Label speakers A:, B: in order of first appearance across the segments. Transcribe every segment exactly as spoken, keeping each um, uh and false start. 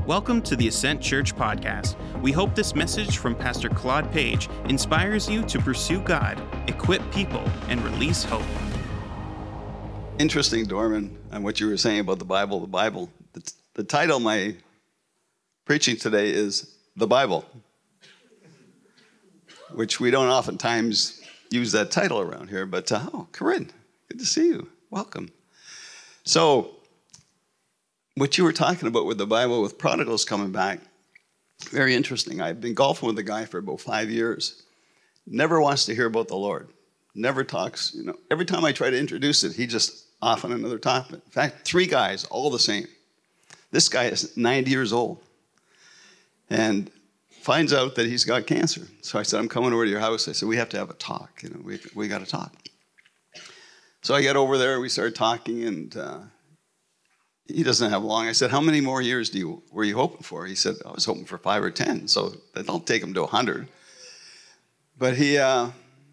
A: Welcome to the Ascent Church podcast. We hope this message from Pastor Claude Page inspires you to pursue God, equip people, and release hope.
B: Interesting, Dorman, on what you were saying about the Bible. The Bible. The, the title of my preaching today is The Bible, which we don't oftentimes use that title around here. But, uh, oh, Corinne, good to see you. Welcome. So, what you were talking about with the Bible, with prodigals coming back, very interesting. I've been golfing with a guy for about five years. Never wants to hear about the Lord. Never talks. You know, every time I try to introduce it, he just off on another topic. In fact, three guys, all the same. This guy is ninety years old and finds out that he's got cancer. So I said, I'm coming over to your house. I said, we have to have a talk. You know, we we got to talk. So I get over there. We started talking, and uh, he doesn't have long. I said, how many more years do you were you hoping for? He said, I was hoping for five or ten. So that'll take him to a hundred. But he uh,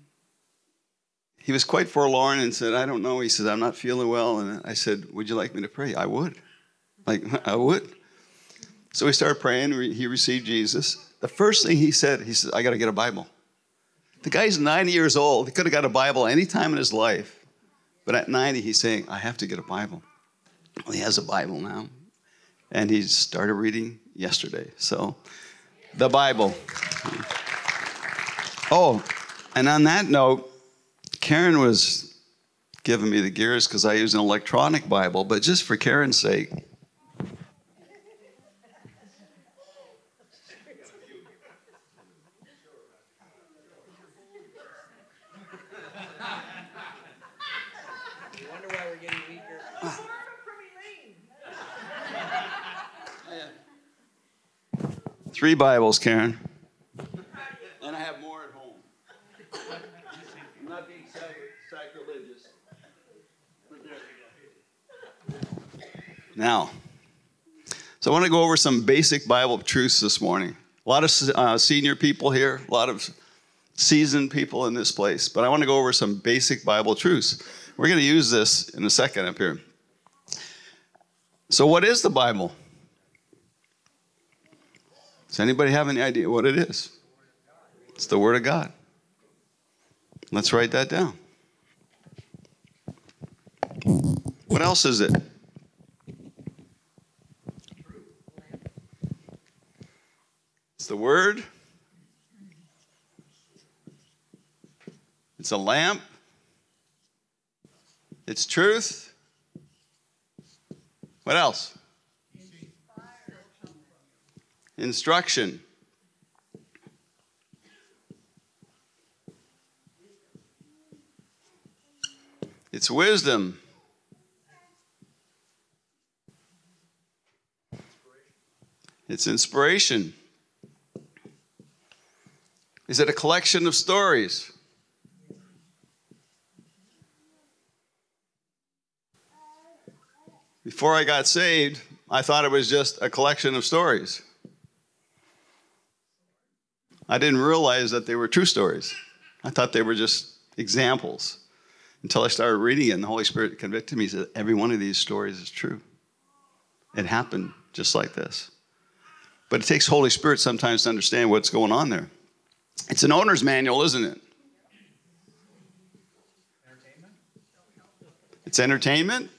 B: he was quite forlorn and said, I don't know. He said, I'm not feeling well. And I said, would you like me to pray? I would. Like, I would. So we started praying. He received Jesus. The first thing he said, he said, I got to get a Bible. The guy's ninety years old. He could have got a Bible any time in his life. But at ninety, he's saying, I have to get a Bible. Well, he has a Bible now, and he started reading yesterday. So, the Bible. Oh, and on that note, Karen was giving me the gears because I use an electronic Bible, but just for Karen's sake. Three Bibles, Karen. And I have more at home. I'm not being sacrilegious. But there we go. Now, so I want to go over some basic Bible truths this morning. A lot of uh, senior people here, a lot of seasoned people in this place. But I want to go over some basic Bible truths. We're going to use this in a second up here. So what is the Bible? Does anybody have any idea what it is? It's the Word of God. Let's write that down. What else is it? It's the Word. It's a lamp. It's truth. What else? Instruction. It's wisdom. It's inspiration. Is it a collection of stories? Before I got saved, I thought it was just a collection of stories. I didn't realize that they were true stories. I thought they were just examples until I started reading it, and the Holy Spirit convicted me. He said, every one of these stories is true. It happened just like this. But it takes Holy Spirit sometimes to understand what's going on there. It's an owner's manual, isn't it? Entertainment? It's entertainment.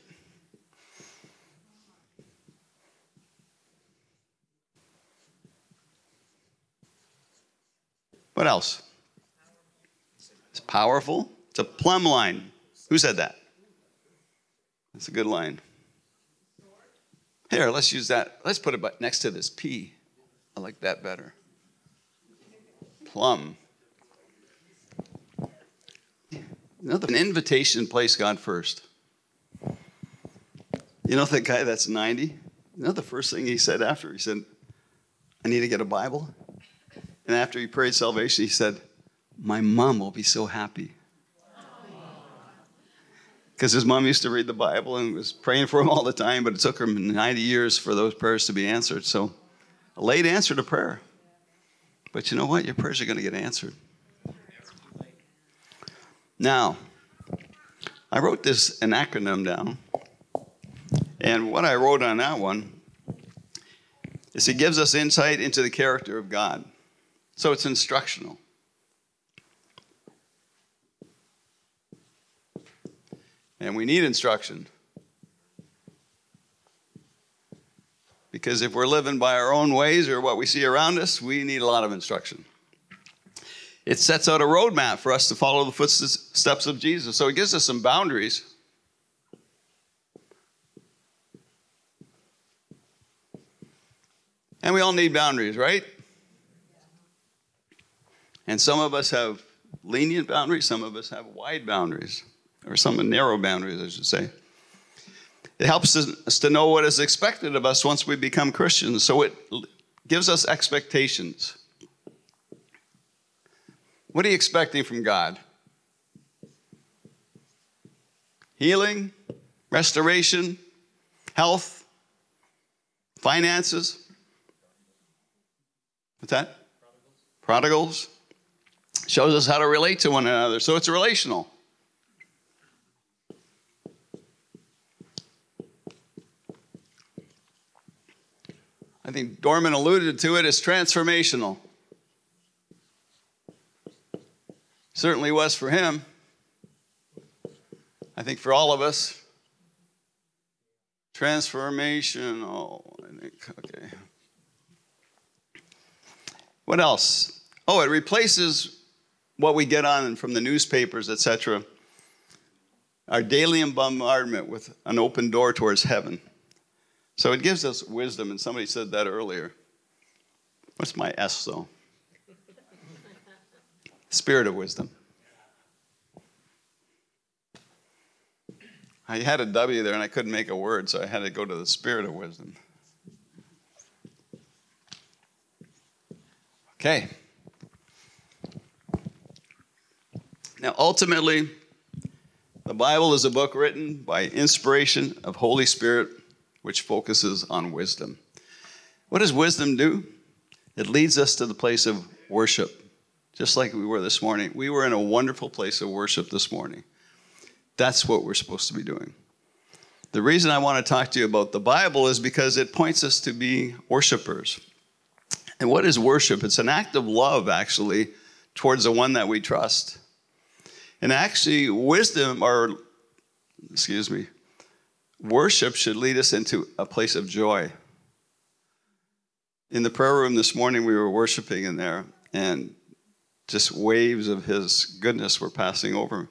B: What else? It's powerful. It's a plumb line. Who said that? That's a good line. Here, let's use that. Let's put it next to this P. I like that better. Plumb. Another an invitation to place God first. You know that guy that's ninety? You know the first thing he said after? He said, I need to get a Bible. And after he prayed salvation, he said, my mom will be so happy. Because his mom used to read the Bible and was praying for him all the time, but it took him ninety years for those prayers to be answered. So a late answer to prayer. But you know what? Your prayers are going to get answered. Now, I wrote this, an acronym down. And what I wrote on that one is he gives us insight into the character of God. So it's instructional. And we need instruction. Because if we're living by our own ways or what we see around us, we need a lot of instruction. It sets out a roadmap for us to follow the footsteps of Jesus. So it gives us some boundaries. And we all need boundaries, right? And some of us have lenient boundaries, some of us have wide boundaries, or some narrow boundaries, I should say. It helps us to know what is expected of us once we become Christians. So it gives us expectations. What are you expecting from God? Healing, restoration, health, finances. What's that? Prodigals. Prodigals. Shows us how to relate to one another. So it's relational. I think Dorman alluded to it as transformational. Certainly was for him. I think for all of us. Transformational. I think, okay. What else? Oh, it replaces what we get on from the newspapers, et cetera. Our daily bombardment with an open door towards heaven. So it gives us wisdom, and somebody said that earlier. What's my S, though? Spirit of wisdom. I had a W there, and I couldn't make a word, so I had to go to the spirit of wisdom. Okay. Now, ultimately, the Bible is a book written by inspiration of Holy Spirit, which focuses on wisdom. What does wisdom do? It leads us to the place of worship, just like we were this morning. We were in a wonderful place of worship this morning. That's what we're supposed to be doing. The reason I want to talk to you about the Bible is because it points us to be worshipers. And what is worship? It's an act of love, actually, towards the one that we trust. And actually, wisdom, or, excuse me, worship should lead us into a place of joy. In the prayer room this morning, we were worshiping in there, and just waves of his goodness were passing over.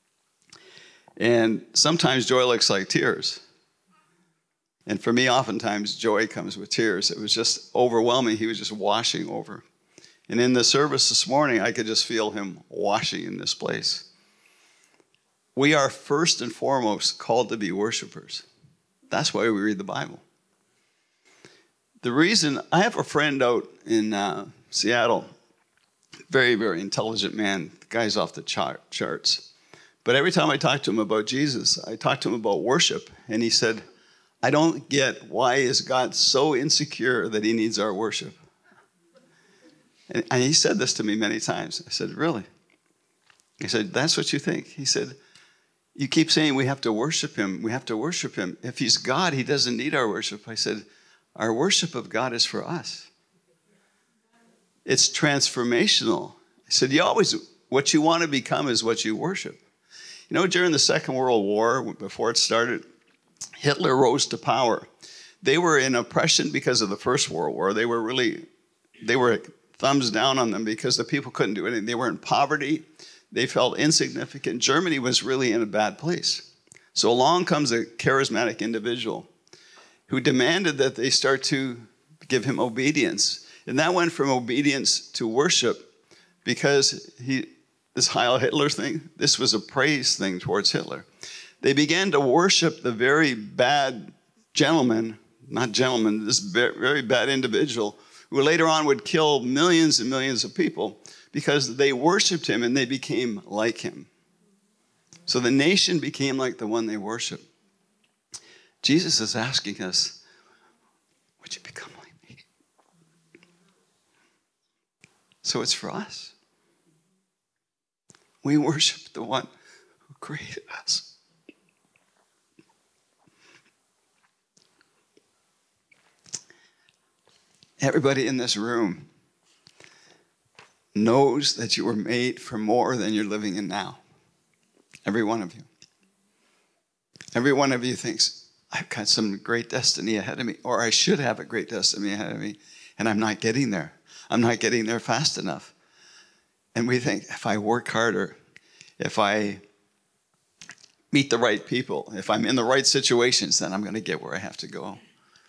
B: And sometimes joy looks like tears. And for me, oftentimes, joy comes with tears. It was just overwhelming. He was just washing over. And in the service this morning, I could just feel him washing in this place. We are first and foremost called to be worshipers. That's why we read the Bible. The reason, I have a friend out in uh, Seattle, very, very intelligent man. The guy's off the chart, charts. But every time I talk to him about Jesus, I talk to him about worship. And he said, I don't get why is God so insecure that he needs our worship. And, and he said this to me many times. I said, really? He said, that's what you think? He said, you keep saying we have to worship him. We have to worship him. If he's God, he doesn't need our worship. I said, our worship of God is for us. It's transformational. I said, you always, what you want to become is what you worship. You know, during the Second World War, before it started, Hitler rose to power. They were in oppression because of the First World War. They were really, they were thumbs down on them because the people couldn't do anything. They were in poverty. They felt insignificant. Germany was really in a bad place. So along comes a charismatic individual who demanded that they start to give him obedience. And that went from obedience to worship because he, this Heil Hitler thing, this was a praise thing towards Hitler. They began to worship the very bad gentleman, not gentleman, this very bad individual who later on would kill millions and millions of people because they worshiped him and they became like him. So the nation became like the one they worshiped. Jesus is asking us, would you become like me? So it's for us. We worship the one who created us. Everybody in this room knows that you were made for more than you're living in now. Every one of you. Every one of you thinks, I've got some great destiny ahead of me, or I should have a great destiny ahead of me, and I'm not getting there. I'm not getting there fast enough. And we think, if I work harder, if I meet the right people, if I'm in the right situations, then I'm going to get where I have to go.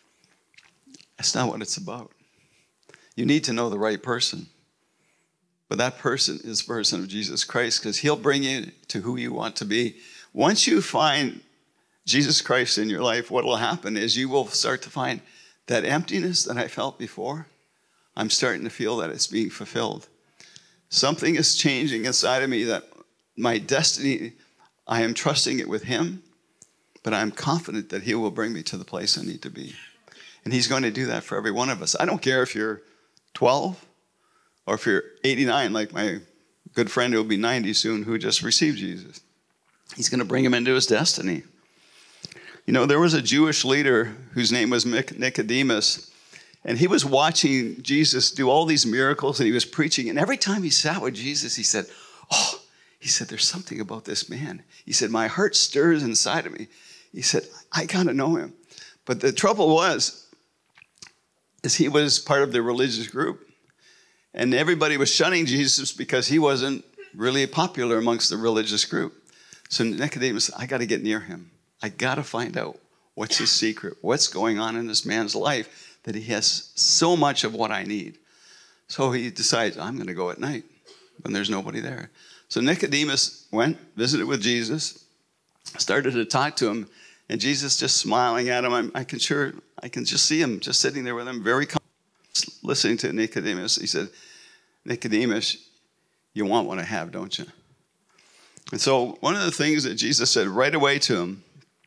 B: That's not what it's about. You need to know the right person. But that person is the person of Jesus Christ, because he'll bring you to who you want to be. Once you find Jesus Christ in your life, what will happen is you will start to find that emptiness that I felt before, I'm starting to feel that it's being fulfilled. Something is changing inside of me, that my destiny, I am trusting it with him, but I'm confident that he will bring me to the place I need to be. And he's going to do that for every one of us. I don't care if you're twelve or if you're eighty-nine, like my good friend who will be ninety soon, who just received Jesus. He's going to bring him into his destiny. You know, there was a Jewish leader whose name was Nicodemus, and he was watching Jesus do all these miracles, and he was preaching. And every time he sat with Jesus, he said, oh, he said, there's something about this man. He said, my heart stirs inside of me. He said, I got to know him. But the trouble was, is he was part of the religious group. And everybody was shunning Jesus because he wasn't really popular amongst the religious group. So Nicodemus said, I got to get near him. I got to find out what's his secret, what's going on in this man's life, that he has so much of what I need. So he decides, I'm going to go at night when there's nobody there. So Nicodemus went, visited with Jesus, started to talk to him, and Jesus just smiling at him. I'm, I can sure, I can just see him just sitting there with him, very calm, listening to Nicodemus. He said, Nicodemus, you want what I have, don't you? And so one of the things that Jesus said right away to him,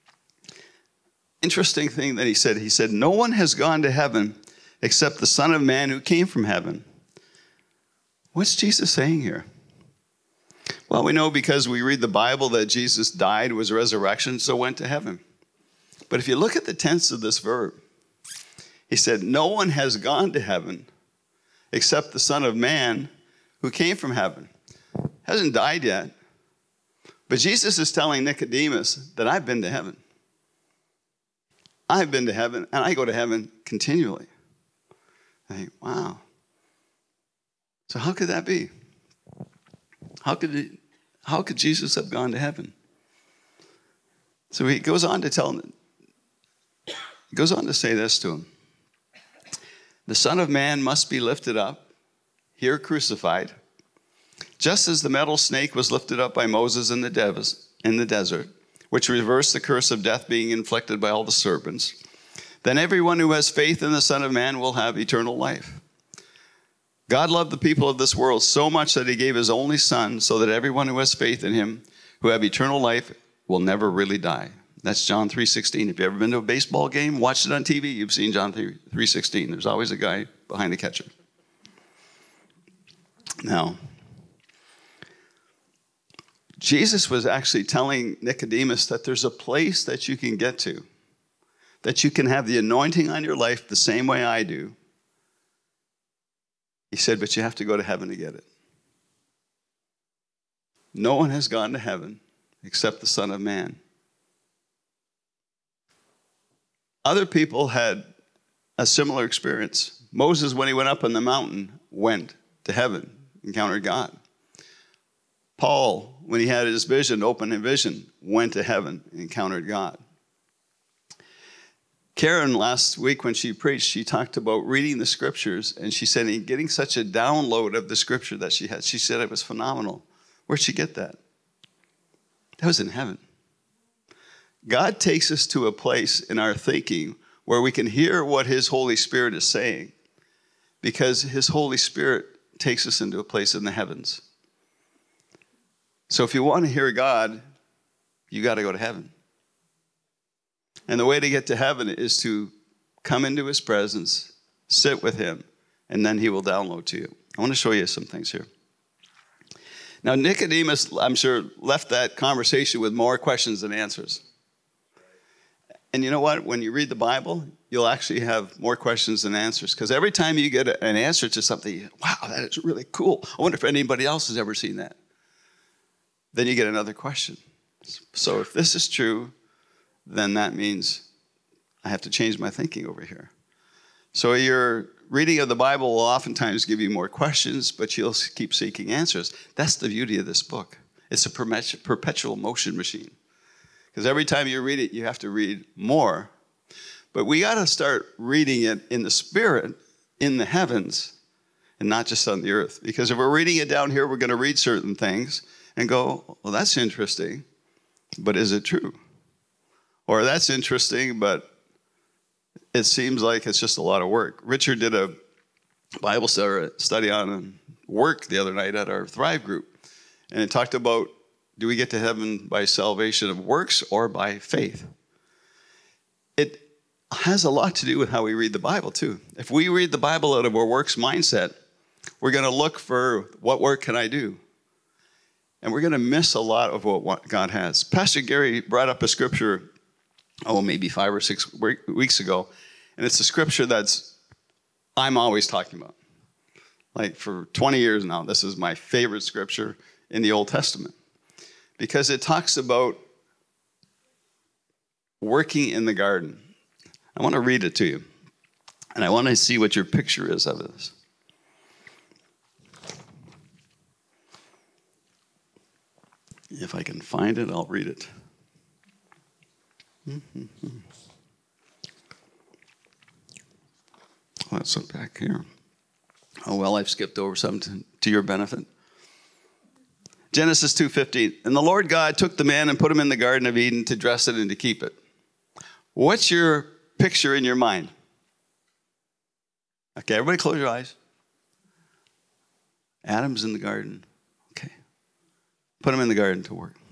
B: interesting thing that he said, he said, no one has gone to heaven except the Son of Man who came from heaven. What's Jesus saying here? Well, we know because we read the Bible that Jesus died, was resurrection, so went to heaven. But if you look at the tense of this verb, he said, no one has gone to heaven except the Son of Man who came from heaven. Hasn't died yet. But Jesus is telling Nicodemus that I've been to heaven. I've been to heaven, and I go to heaven continually. I think, wow. So how could that be? How could it, how could Jesus have gone to heaven? So he goes on to tell him, he goes on to say this to him. The Son of Man must be lifted up, here crucified, just as the metal snake was lifted up by Moses in the, dev- in the desert, which reversed the curse of death being inflicted by all the serpents. Then everyone who has faith in the Son of Man will have eternal life. God loved the people of this world so much that he gave his only Son, so that everyone who has faith in him, who have eternal life, will never really die. That's John three sixteen. If you've ever been to a baseball game, watched it on T V, you've seen John three sixteen. There's always a guy behind the catcher. Now, Jesus was actually telling Nicodemus that there's a place that you can get to, that you can have the anointing on your life the same way I do. He said, but you have to go to heaven to get it. No one has gone to heaven except the Son of Man. Other people had a similar experience. Moses, when he went up on the mountain, went to heaven, encountered God. Paul, when he had his vision, open vision, went to heaven, encountered God. Karen, last week when she preached, she talked about reading the scriptures, and she said getting such a download of the scripture that she had. She said it was phenomenal. Where'd she get that? That was in heaven. God takes us to a place in our thinking where we can hear what his Holy Spirit is saying, because his Holy Spirit takes us into a place in the heavens. So if you want to hear God, you got to go to heaven. And the way to get to heaven is to come into his presence, sit with him, and then he will download to you. I want to show you some things here. Now, Nicodemus, I'm sure, left that conversation with more questions than answers. And you know what? When you read the Bible, you'll actually have more questions than answers. Because every time you get an answer to something, wow, that is really cool. I wonder if anybody else has ever seen that. Then you get another question. So if this is true, then that means I have to change my thinking over here. So your reading of the Bible will oftentimes give you more questions, but you'll keep seeking answers. That's the beauty of this book. It's a perpetual motion machine. Because every time you read it, you have to read more. But we got to start reading it in the Spirit, in the heavens, and not just on the earth. Because if we're reading it down here, we're going to read certain things and go, well, that's interesting, but is it true? Or that's interesting, but it seems like it's just a lot of work. Richard did a Bible study on work the other night at our Thrive group. And it talked about, do we get to heaven by salvation of works or by faith? It has a lot to do with how we read the Bible, too. If we read the Bible out of a works mindset, we're going to look for what work can I do? And we're going to miss a lot of what God has. Pastor Gary brought up a scripture, oh, maybe five or six weeks ago. And it's a scripture that's I'm always talking about. Like for twenty years now, this is my favorite scripture in the Old Testament. Because it talks about working in the garden. I want to read it to you. And I want to see what your picture is of this. If I can find it, I'll read it. Mm-hmm. Oh, that's up back here. Oh, well, I've skipped over some to, to your benefit. Genesis two fifteen. And the Lord God took the man and put him in the Garden of Eden to dress it and to keep it. What's your picture in your mind? Okay, everybody close your eyes. Adam's in the garden. Okay. Put him in the garden to work.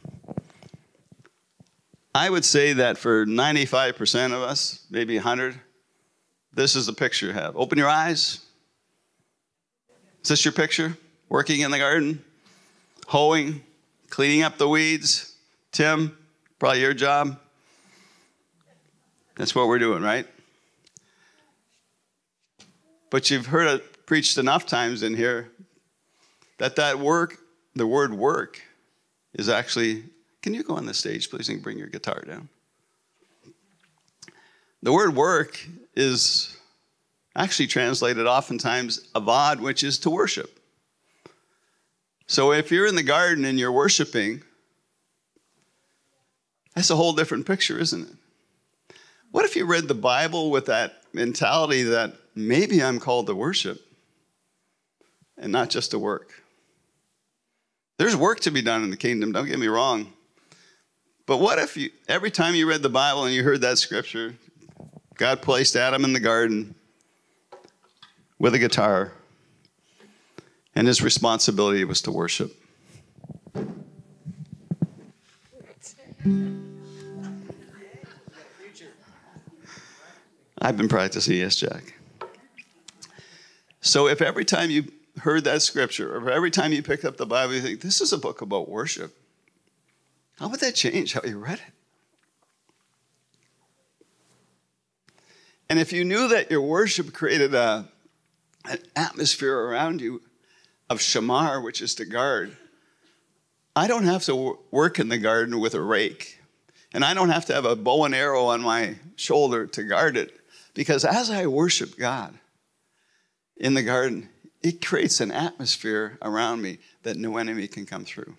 B: I would say that for ninety-five percent of us, maybe one hundred, this is the picture you have. Open your eyes. Is this your picture? Working in the garden? Hoeing? Cleaning up the weeds? Tim, probably your job. That's what we're doing, right? But you've heard it preached enough times in here that that work, the word work, is actually, can you go on the stage, please, and bring your guitar down? The word work is actually translated oftentimes avad, which is to worship. So if you're in the garden and you're worshiping, that's a whole different picture, isn't it? What if you read the Bible with that mentality that maybe I'm called to worship and not just to work? There's work to be done in the kingdom, don't get me wrong. But what if you, every time you read the Bible and you heard that scripture, God placed Adam in the garden with a guitar, and his responsibility was to worship. I've been practicing, yes, Jack. So if every time you heard that scripture, or every time you picked up the Bible, you think, this is a book about worship, how would that change how you read it? And if you knew that your worship created a, an atmosphere around you of shamar, which is to guard, I don't have to work in the garden with a rake. And I don't have to have a bow and arrow on my shoulder to guard it. Because as I worship God in the garden, it creates an atmosphere around me that no enemy can come through.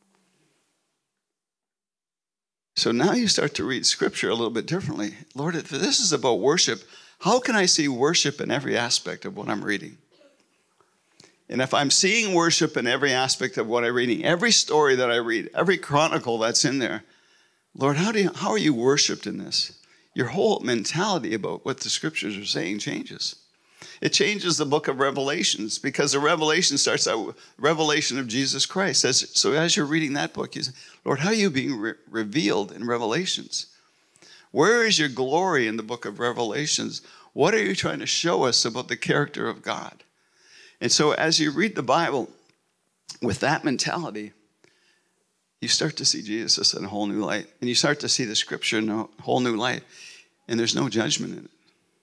B: So now you start to read Scripture a little bit differently. Lord, if this is about worship, how can I see worship in every aspect of what I'm reading? And if I'm seeing worship in every aspect of what I'm reading, every story that I read, every chronicle that's in there, Lord, how do you, how are you worshiped in this? Your whole mentality about what the Scriptures are saying changes. It changes the book of Revelations, because the Revelation starts out with revelation of Jesus Christ. As, so as you're reading that book, you say, Lord, how are you being re- revealed in Revelations? Where is your glory in the book of Revelations? What are you trying to show us about the character of God? And so as you read the Bible with that mentality, you start to see Jesus in a whole new light. And you start to see the Scripture in a whole new light. And there's no judgment in it.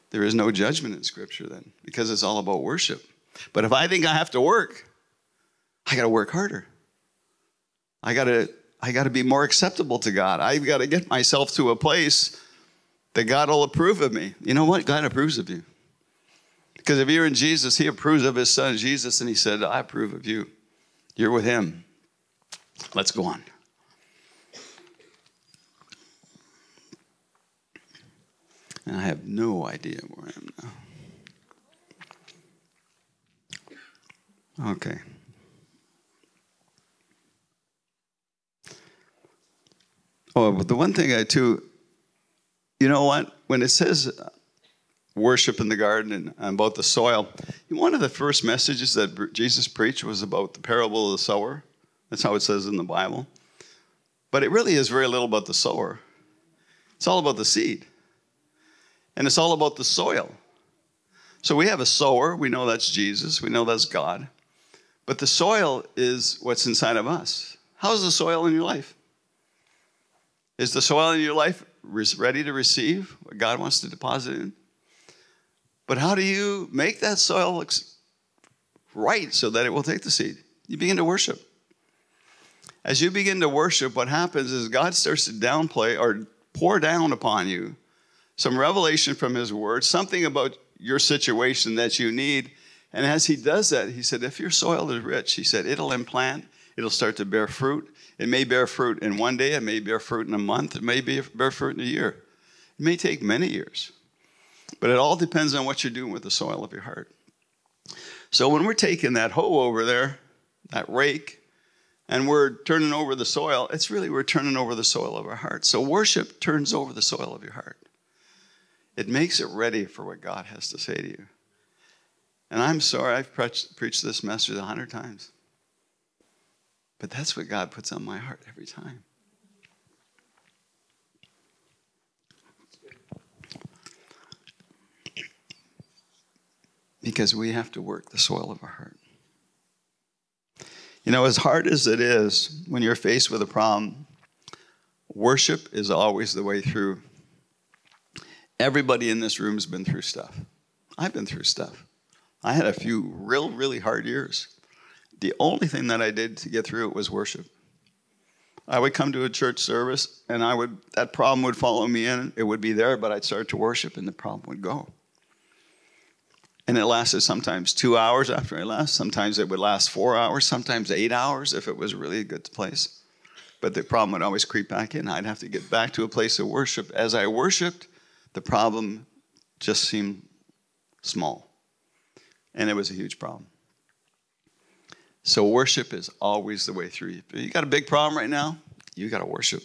B: there is no judgment in Scripture then, because it's all about worship. But if I think I have to work, I got to work harder. I got to I got to be more acceptable to God. I've got to get myself to a place that God will approve of me. You know what? God approves of you. Because if you're in Jesus, he approves of his son, Jesus, and he said, I approve of you. You're with him. Let's go on. And I have no idea where I am now. Okay. Oh, but the one thing I too, you know what? When it says worship in the garden and, and about the soil, one of the first messages that Jesus preached was about the parable of the sower. That's how it says in the Bible. But it really is very little about the sower. It's all about the seed. And it's all about the soil. So we have a sower. We know that's Jesus. We know that's God. But the soil is what's inside of us. How's the soil in your life? Is the soil in your life ready to receive what God wants to deposit in? But how do you make that soil look right so that it will take the seed? You begin to worship. As you begin to worship, what happens is God starts to downplay or pour down upon you some revelation from his word, something about your situation that you need. And as he does that, he said, if your soil is rich, he said, it'll implant, it'll start to bear fruit. It may bear fruit in one day, it may bear fruit in a month, it may bear fruit in a year. It may take many years. But it all depends on what you're doing with the soil of your heart. So when we're taking that hoe over there, that rake, and we're turning over the soil, it's really we're turning over the soil of our heart. So worship turns over the soil of your heart. It makes it ready for what God has to say to you. And I'm sorry, I've preached, preached this message a hundred times. But that's what God puts on my heart every time. Because we have to work the soil of our heart. You know, as hard as it is, when you're faced with a problem, worship is always the way through. Everybody in this room has been through stuff. I've been through stuff. I had a few real, really hard years. The only thing that I did to get through it was worship. I would come to a church service, and I would that problem would follow me in. It would be there, but I'd start to worship, and the problem would go. And it lasted sometimes two hours after I left. Sometimes it would last four hours, sometimes eight hours if it was really a good place. But the problem would always creep back in. I'd have to get back to a place of worship. As I worshiped, the problem just seemed small. And it was a huge problem. So worship is always the way through. If you got a big problem right now, you got to worship.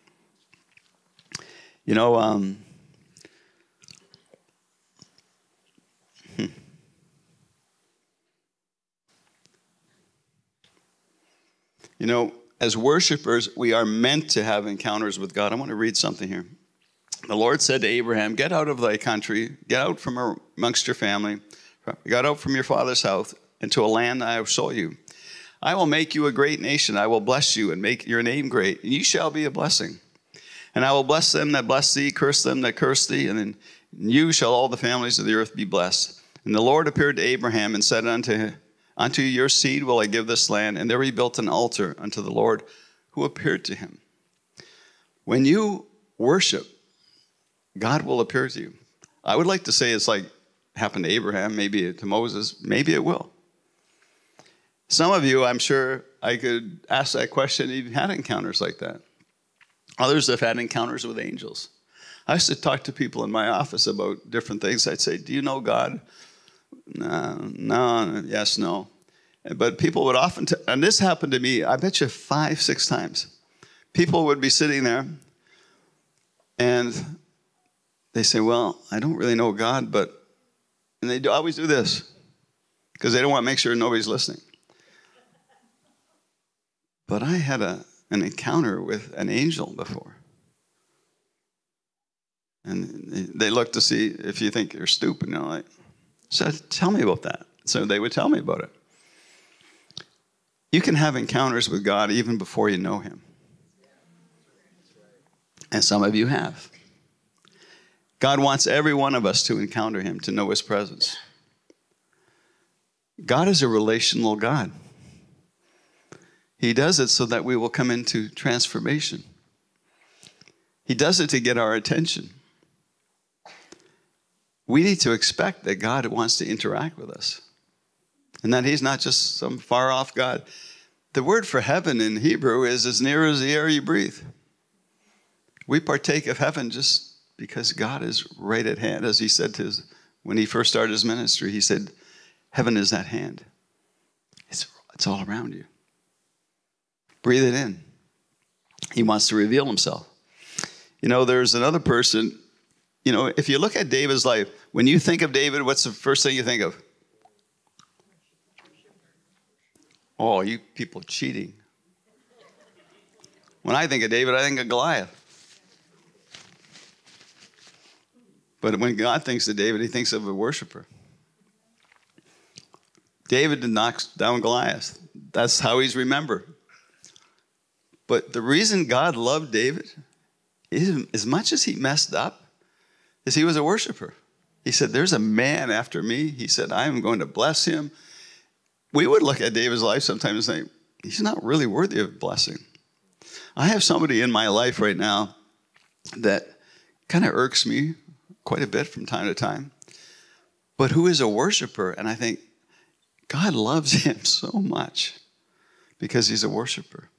B: You know, um, hmm. you know, as worshipers, we are meant to have encounters with God. I want to read something here. The Lord said to Abraham, get out of thy country, get out from amongst your family, get out from your father's house, into a land I will show you. I will make you a great nation. I will bless you and make your name great, and you shall be a blessing. And I will bless them that bless thee, curse them that curse thee, and in you shall all the families of the earth be blessed. And the Lord appeared to Abraham and said unto him, unto your seed will I give this land. And there he built an altar unto the Lord who appeared to him. When you worship, God will appear to you. I would like to say it's like happened to Abraham, maybe to Moses, maybe it will. Some of you, I'm sure I could ask that question, you've had encounters like that. Others have had encounters with angels. I used to talk to people in my office about different things. I'd say, do you know God? No, no, yes, no. But people would often, t- and this happened to me, I bet you five, six times. People would be sitting there, and they say, well, I don't really know God, but, and they do, always do this, because they don't want to make sure nobody's listening. But I had a, an encounter with an angel before. And they look to see if you think you're stupid. You know, like, so tell me about that. So they would tell me about it. You can have encounters with God even before you know him. And some of you have. God wants every one of us to encounter him, to know his presence. God is a relational God. He does it so that we will come into transformation. He does it to get our attention. We need to expect that God wants to interact with us, and that he's not just some far-off God. The word for heaven in Hebrew is as near as the air you breathe. We partake of heaven just because God is right at hand. As he said to his, when he first started his ministry, he said, heaven is at hand. It's, it's all around you. Breathe it in. He wants to reveal himself. You know, there's another person, you know, if you look at David's life, when you think of David, what's the first thing you think of? Oh, you people cheating. When I think of David, I think of Goliath. But when God thinks of David, he thinks of a worshiper. David knocks down Goliath. That's how he's remembered. But the reason God loved David, is, as much as he messed up, is he was a worshiper. He said, there's a man after me. He said, I am going to bless him. We would look at David's life sometimes and think, he's not really worthy of blessing. I have somebody in my life right now that kind of irks me quite a bit from time to time, but who is a worshiper. And I think, God loves him so much because he's a worshiper.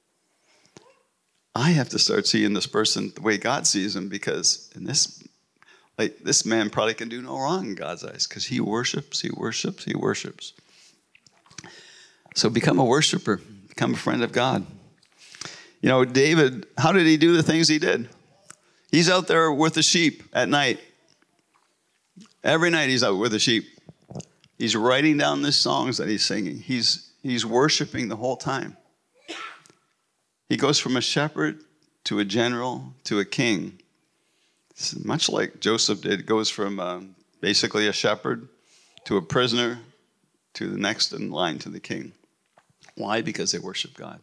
B: I have to start seeing this person the way God sees him, because in this, like, this man probably can do no wrong in God's eyes because he worships, he worships, he worships. So become a worshiper, become a friend of God. You know, David, how did he do the things he did? He's out there with the sheep at night. Every night he's out with the sheep. He's writing down the songs that he's singing. He's, he's worshiping the whole time. He goes from a shepherd to a general to a king. It's much like Joseph did. It goes from um, basically a shepherd to a prisoner to the next in line to the king. Why? Because they worship God.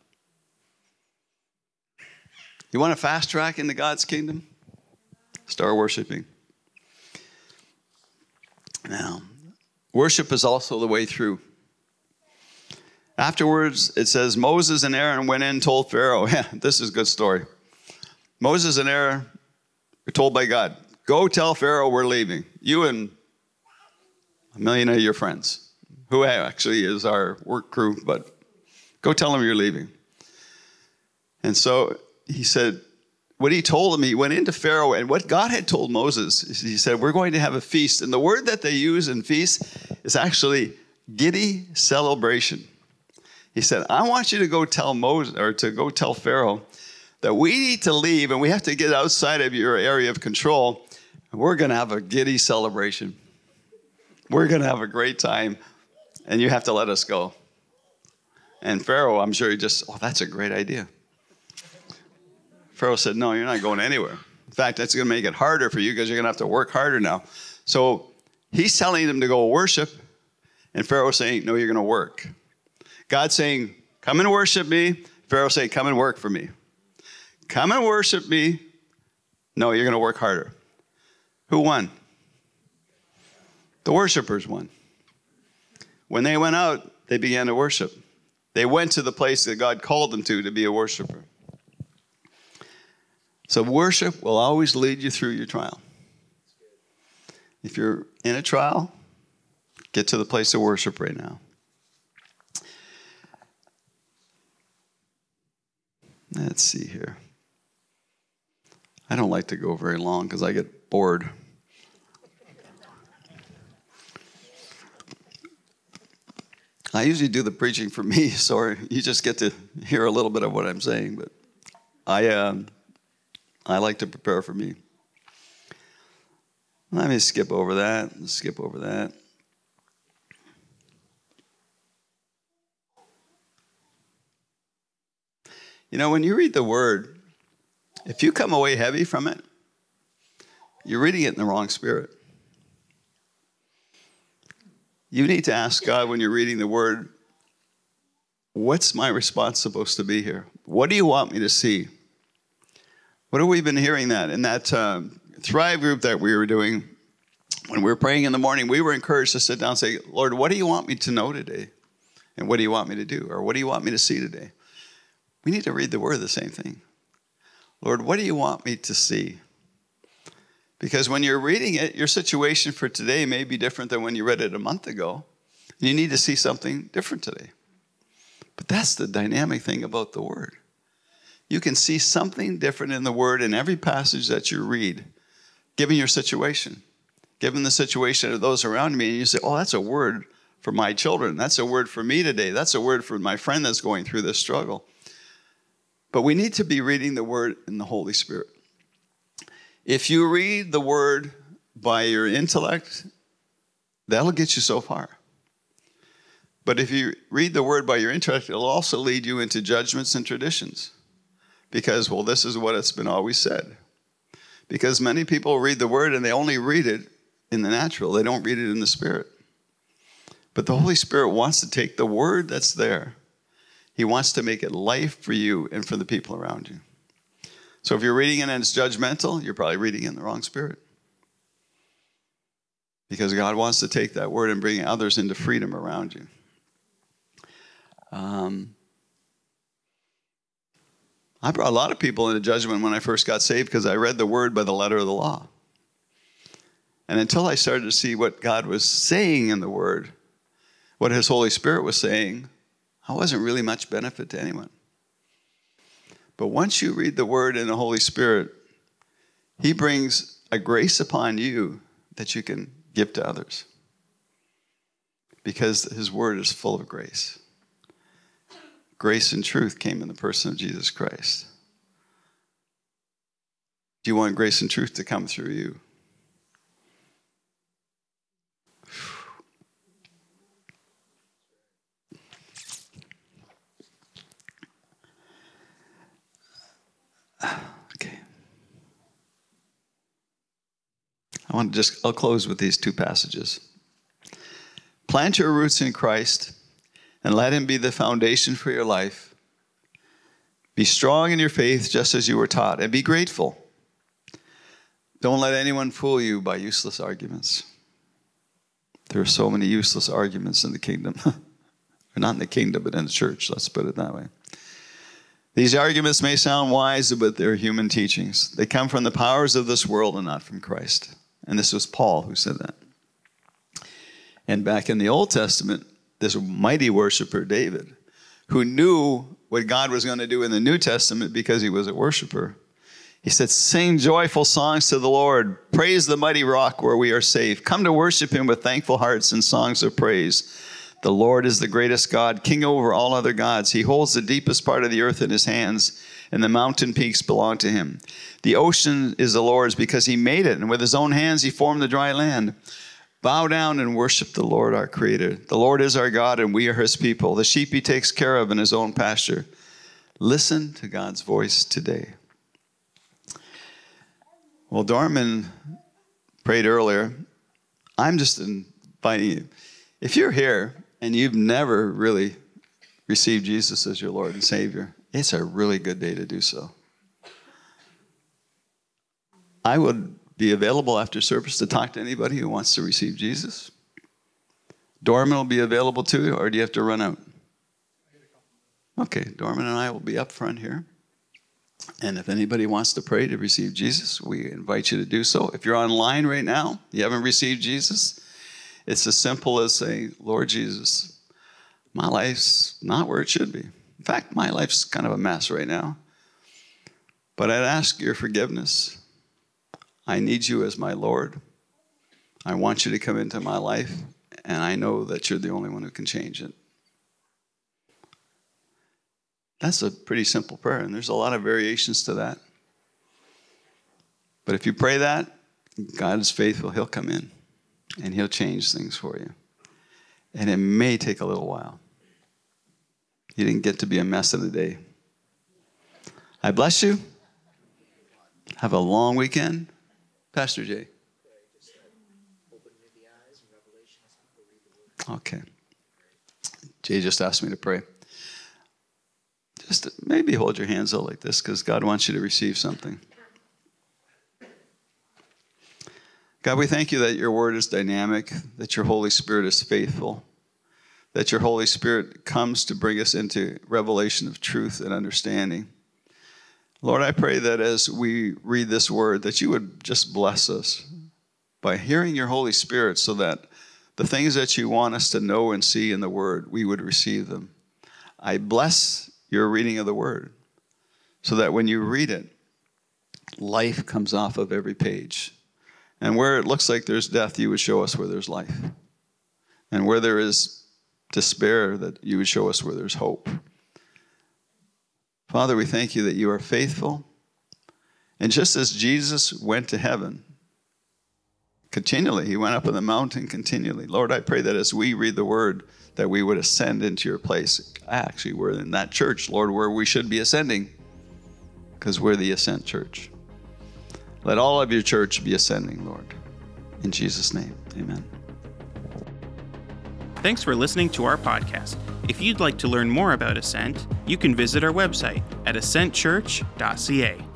B: You want to fast track into God's kingdom? Start worshiping. Now, worship is also the way through. Afterwards, it says, Moses and Aaron went in and told Pharaoh. Yeah, this is a good story. Moses and Aaron were told by God, go tell Pharaoh we're leaving. You and a million of your friends, who actually is our work crew, but go tell him you're leaving. And so he said, what he told him, he went into Pharaoh, and what God had told Moses, he said, we're going to have a feast. And the word that they use in feast is actually giddy celebration. He said, I want you to go tell Moses, or to go tell Pharaoh that we need to leave and we have to get outside of your area of control. And we're going to have a giddy celebration. We're going to have a great time, and you have to let us go. And Pharaoh, I'm sure he just, oh, that's a great idea. Pharaoh said, no, you're not going anywhere. In fact, that's going to make it harder for you because you're going to have to work harder now. So he's telling them to go worship, and Pharaoh's saying, no, you're going to work. God's saying, come and worship me. Pharaoh saying, come and work for me. Come and worship me. No, you're going to work harder. Who won? The worshipers won. When they went out, they began to worship. They went to the place that God called them to, to be a worshiper. So worship will always lead you through your trial. If you're in a trial, get to the place of worship right now. Let's see here. I don't like to go very long because I get bored. I usually do the preaching for me, so you just get to hear a little bit of what I'm saying. But I, um, I like to prepare for me. Let me skip over that. Skip over that. You know, when you read the Word, if you come away heavy from it, you're reading it in the wrong spirit. You need to ask God when you're reading the Word, what's my response supposed to be here? What do you want me to see? What have we been hearing that? In that, um, Thrive group that we were doing, when we were praying in the morning, we were encouraged to sit down and say, Lord, what do you want me to know today? And what do you want me to do? Or what do you want me to see today? We need to read the word the same thing. Lord, what do you want me to see? Because when you're reading it, your situation for today may be different than when you read it a month ago. You need to see something different today. But that's the dynamic thing about the word. You can see something different in the word in every passage that you read, given your situation, given the situation of those around me. And you say, oh, that's a word for my children. That's a word for me today. That's a word for my friend that's going through this struggle. But we need to be reading the word in the Holy Spirit. If you read the word by your intellect, that'll get you so far. But if you read the word by your intellect, it'll also lead you into judgments and traditions. Because, well, this is what it's been always said. Because many people read the word and they only read it in the natural. They don't read it in the Spirit. But the Holy Spirit wants to take the word that's there. He wants to make it life for you and for the people around you. So if you're reading it and it's judgmental, you're probably reading it in the wrong spirit. Because God wants to take that word and bring others into freedom around you. Um, I brought a lot of people into judgment when I first got saved because I read the word by the letter of the law. And until I started to see what God was saying in the word, what his Holy Spirit was saying, I wasn't really much benefit to anyone. But once you read the word in the Holy Spirit, he brings a grace upon you that you can give to others. Because his word is full of grace. Grace and truth came in the person of Jesus Christ. Do you want grace and truth to come through you? Okay. I want to just, I'll close with these two passages. Plant your roots in Christ and let him be the foundation for your life. Be strong in your faith just as you were taught, and be grateful. Don't let anyone fool you by useless arguments. There are so many useless arguments in the kingdom. Not in the kingdom, but in the church. Let's put it that way. These arguments may sound wise, but they're human teachings. They come from the powers of this world and not from Christ. And this was Paul who said that. And back in the Old Testament, this mighty worshiper, David, who knew what God was going to do in the New Testament because he was a worshiper, he said, sing joyful songs to the Lord. Praise the mighty rock where we are safe. Come to worship him with thankful hearts and songs of praise. The Lord is the greatest God, king over all other gods. He holds the deepest part of the earth in his hands, and the mountain peaks belong to him. The ocean is the Lord's because he made it, and with his own hands he formed the dry land. Bow down and worship the Lord our Creator. The Lord is our God, and we are his people. The sheep he takes care of in his own pasture. Listen to God's voice today. Well, Dorman prayed earlier. I'm just inviting you. If you're here and you've never really received Jesus as your Lord and Savior, it's a really good day to do so. I would be available after service to talk to anybody who wants to receive Jesus. Dorman will be available too, or do you have to run out? Okay, Dorman and I will be up front here. And if anybody wants to pray to receive Jesus, we invite you to do so. If you're online right now, you haven't received Jesus, it's as simple as saying, Lord Jesus, my life's not where it should be. In fact, my life's kind of a mess right now. But I'd ask your forgiveness. I need you as my Lord. I want you to come into my life, and I know that you're the only one who can change it. That's a pretty simple prayer, and there's a lot of variations to that. But if you pray that, God is faithful. He'll come in, and he'll change things for you. And it may take a little while. You didn't get to be a mess of the day. I bless you. Have a long weekend. Pastor Jay. Okay. Jay just asked me to pray. Just maybe hold your hands out like this because God wants you to receive something. God, we thank you that your word is dynamic, that your Holy Spirit is faithful, that your Holy Spirit comes to bring us into revelation of truth and understanding. Lord, I pray that as we read this word, that you would just bless us by hearing your Holy Spirit so that the things that you want us to know and see in the word, we would receive them. I bless your reading of the word so that when you read it, life comes off of every page. And where it looks like there's death, you would show us where there's life. And where there is despair, that you would show us where there's hope. Father, we thank you that you are faithful. And just as Jesus went to heaven continually, he went up on the mountain continually. Lord, I pray that as we read the word, that we would ascend into your place. Actually, we're in that church, Lord, where we should be ascending, because we're the Ascent Church. Let all of your church be ascending, Lord. In Jesus' name, amen.
A: Thanks for listening to our podcast. If you'd like to learn more about Ascent, you can visit our website at ascent church dot c a.